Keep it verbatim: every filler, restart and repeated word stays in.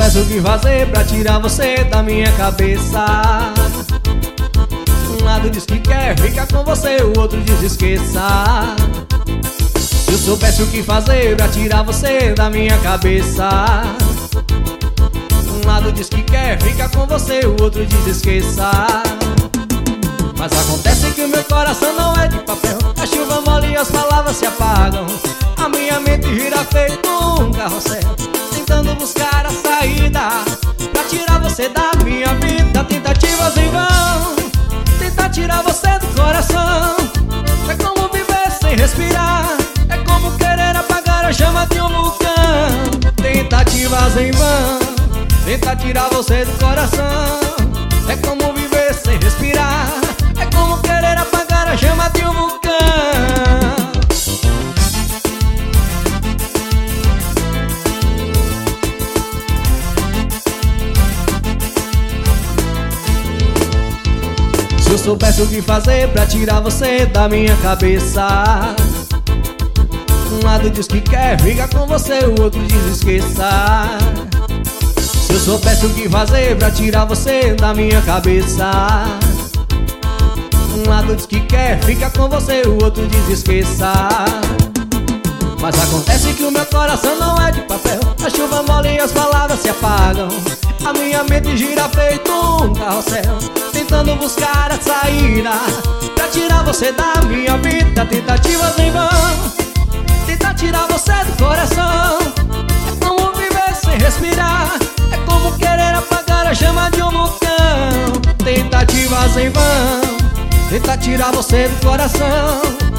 soubesse o que fazer pra tirar você da minha cabeça. Um lado diz que quer ficar com você, o outro diz esqueça. Se eu soubesse o que fazer pra tirar você da minha cabeça. Um lado diz que quer ficar com você, o outro diz esqueça. Mas acontece que o meu coração não é de papel. A chuva molha e as palavras se apagam. A minha mente gira feito um carrossel, tentando buscar a saída pra tirar você da minha vida. Tentativas em vão, tentar tirar você do coração. É como viver sem respirar, é como querer apagar a chama de um vulcão. Tentativas em vão, tentar tirar você do coração. É como viver sem respirar, é como querer apagar a chama de um vulcão. Se eu soubesse o que fazer pra tirar você da minha cabeça. Um lado diz que quer ficar com você, o outro diz esqueça. Se eu soubesse o que fazer pra tirar você da minha cabeça. Um lado diz que quer ficar com você, o outro diz esqueça. Mas acontece que o meu coração não é de papel. A chuva molha e as palavras se apagam. A minha mente gira feito um carrossel, tentando buscar a saída pra tirar você da minha vida. Tentativas em vão, tentar tirar você do coração. É como viver sem respirar, é como querer apagar a chama de um vulcão. Tentativas em vão, tentar tirar você do coração.